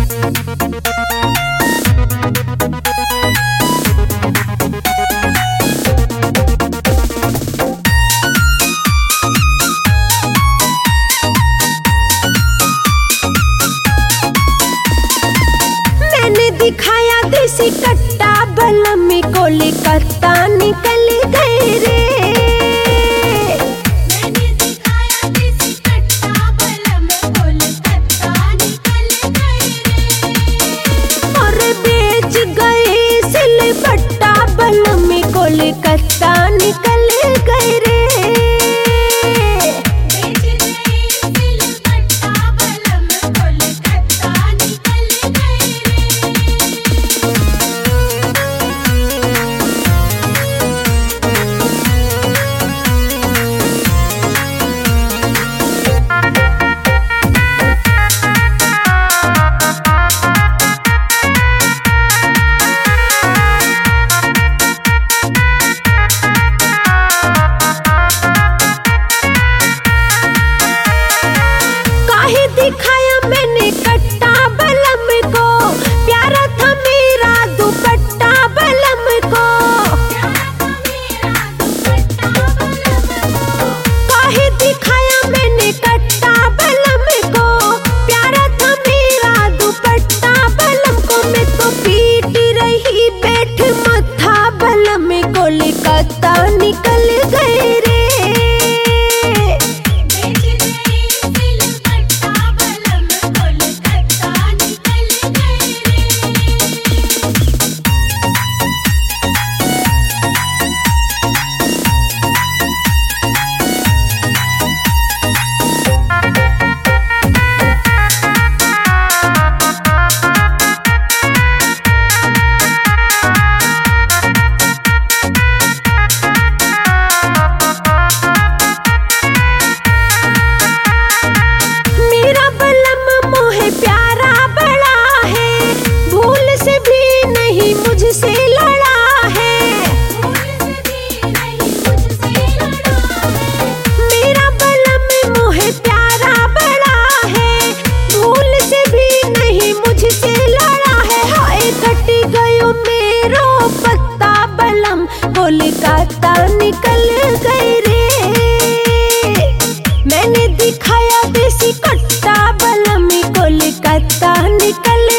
दिखाया देसी कट्टा बलम में कोलकाता निकल गए रे। मैंने दिखाया देसी कट्टा बलम में कोलकाता निकल गए रे। और बेच गए सिलबट्टा बलम में कोलकाता निकल गए रे। दिखाया मैंने कट्टा बलम को, प्यारा था मेरा दुपट्टा बलम को। काहे दिखाया मैंने कट्टा बलम को, प्यारा था मेरा दुपट्टा बलम को। मैं तो पीट रही बैठ मथा बलम में कोलकाता निकल गए रे। मुझसे लड़ा है मेरा बलम मोहे प्यारा बड़ा है, भूल से भी नहीं मुझसे लड़ा है। हाय कट गयो मेरो पत्ता बलम कोलकाता निकल गए रे। मैंने दिखाया देसी कट्टा बलम कोलकाता निकल